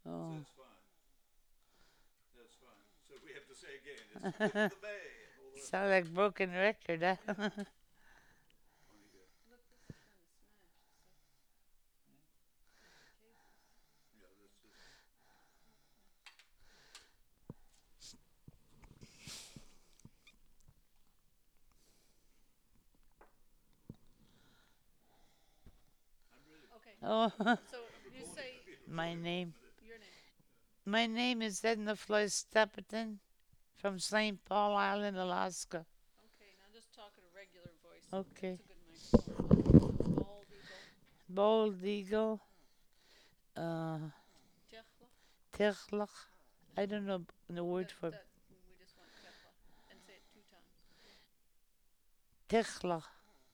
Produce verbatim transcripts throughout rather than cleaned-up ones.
Oh. That's fine. That's fine. So we have to say again, it's with the bay and all that. Sound like broken record, huh? Yeah. Funny guy. Yeah, that's just. I'm ready. Oh, I'm recording. I'm being my recorded this name. minute. My name is Edna Floyd Stapleton from Saint Paul Island, Alaska. Okay. Bald eagle. Uh, Tichlach. I don't know the word for Tichlach.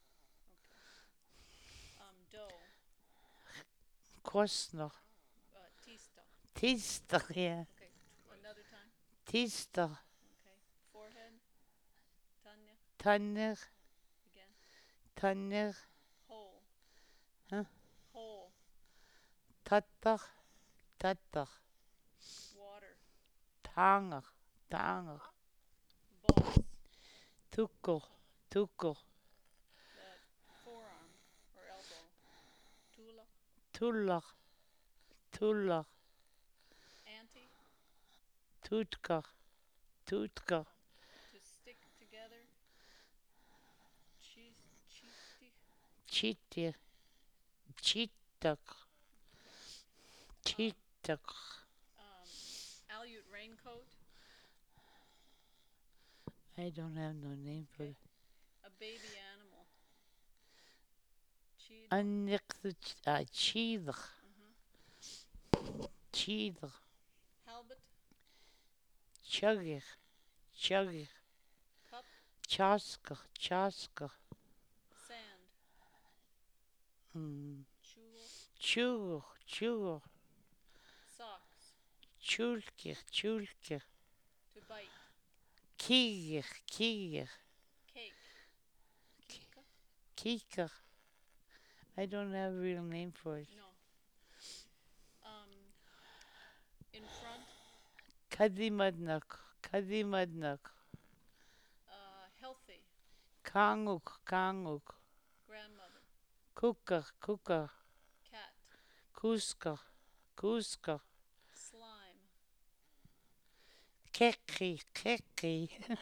Kostner. Tister, yeah. Tister. Tanner. Tanner. Huh? Tatter. Tatter. Tanger. Tanger. Tukker. Tukker. Tuller. Tuller. Tutka. Tutka. Cheater. Cheater. Cheater. I don't have no name for it. Annichte. Ah, cheater. Cheater. Chugger. Chugger. Chasker. Chasker. Mm. Chur. Chur. Chulker. Chulker. Kiger. Kiger. Kiker. I don't have a real name for it. Kadimadnak. Kadimadnak. Kanguk. Kanguk. Kukker. Kukker. Kusker. Kusker. Kekri. Kekri.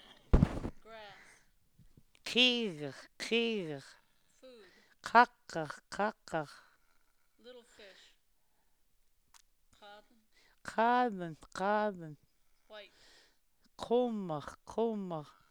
Krieger. Krieger. Kakker. Kakker. Kraben. Kraben. Krummer. Krummer.